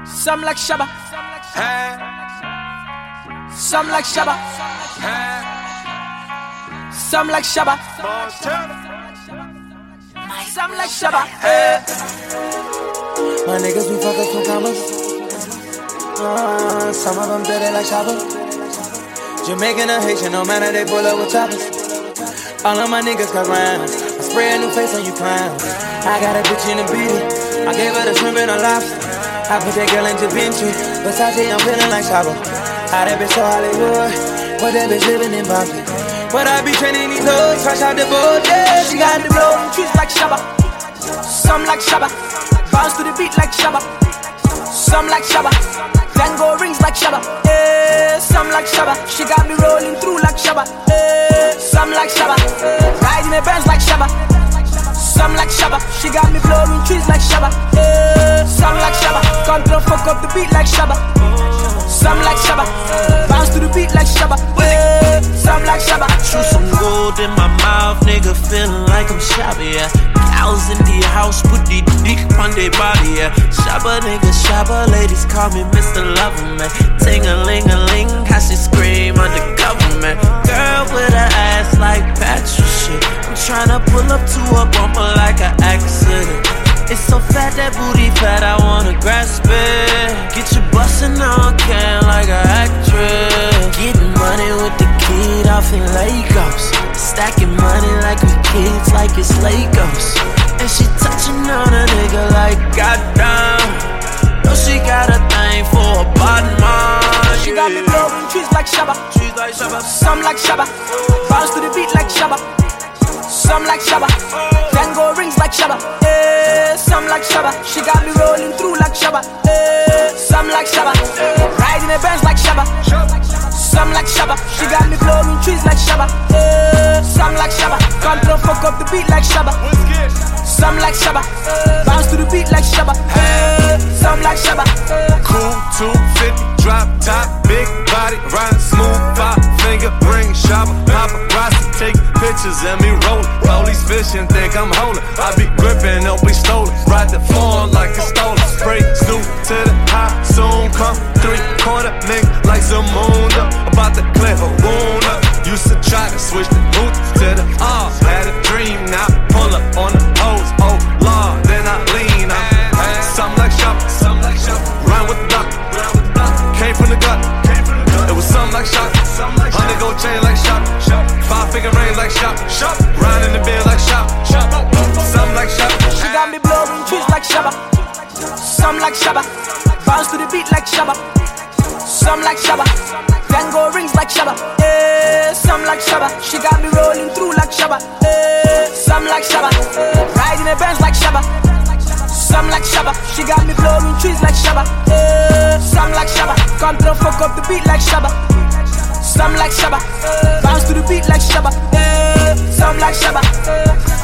Some like Shabba. Some like Shabba. Some like Shabba. Some like Shabba. My niggas be fuck up some commas. Some of them dirty like Shabba. Jamaican or Haitian, no matter, they pull up with choppers. All of my niggas got rounds. I spray a new face on you clowns. I got a bitch in the beat. I gave her the shrimp and a lobster. I put that girl in Da Vinci. Versace, I'm feeling like Shabba. How that bitch so Hollywood, but that bitch living in Boston. But I be training these hoes, fresh out the boat, yeah. She got the blowing trees like Shabba. Some like Shabba. Bounce to the beat like Shabba. Some like Shabba. Tango rings like Shabba. Some like Shabba. She got me rolling through like Shabba. Some like Shabba. Riding the Benz like Shabba. Some like Shabba. She got me blowing trees like Shabba. Some like Shabba. Control fuck up the beat like Shabba. Some like Shabba. Bounce to the beat like Shabba. Some like Shabba. I chew some gold in my mouth, nigga, feeling like I'm Shabba, yeah. Cows in the house, put the dick on their body, yeah. Shabba, nigga, Shabba, ladies call me Mr. Lover, man. Ting-a-ling-a-ling, how she scream undercover, man. Girl with her ass like Patrick shit. I'm tryna pull up to a bumper like an accident. It's so fat, that booty fat, I wanna grasp it. Get you bustin' on can like an actress. Getting money with the kid off in Lagos. Stacking money like we kids, like it's Legos. And she touching on a nigga like goddamn. No, she got a thing for a bottom man. She got me blowing trees like Shabba. Trees like Shabba. Some like Shabba. Bounce to the beat like Shabba. Some like Shabba. Tango rings like Shabba. Some like Shabba. She got me rolling through like Shabba. Some like Shabba. Riding the Benz like Shabba. Some like Shabba. She got me blowing trees like Shabba. Some like Shabba. Control fuck up the beat like Shabba. Some like Shabba. Bounce to the beat like Shabba. Some like Shabba. Cool 250, drop top, big body, ride smooth, 5-finger ring, Shabba, paparazzi, take pictures and me rollin'. Police fishing, think I'm holdin'. I be grippin', don't be stolen. Ride the phone like it's stolen. Spray snoop to the high, soon come 3-quarter nigga like some moon up. About to clear a wound up. Used to try to switch the boots to the R. Had a dream, now pull up on the hose. Oh Lord, then I lean up. Something like Shabba, something like Shabba. Run with the block, came from the gut. It was something like Shabba. 100 gold chain like Shabba. 5-finger ring like Shabba. Ride in the bed like Shabba. Something like Shabba. She got me blowing trees like Shabba. Some like Shabba. Bounce to the beat like Shabba. Some like Shabba. Tango rings like Shabba. Some like Shabba. She got me rolling through like Shabba. Some like Shabba. Riding the Benz like Shabba. Some like Shabba. She got me blowing trees like Shabba. Some like Shabba. Control fuck up the beat like Shabba. Some like Shabba. Bounce to the beat like Shabba. Some like Shabba.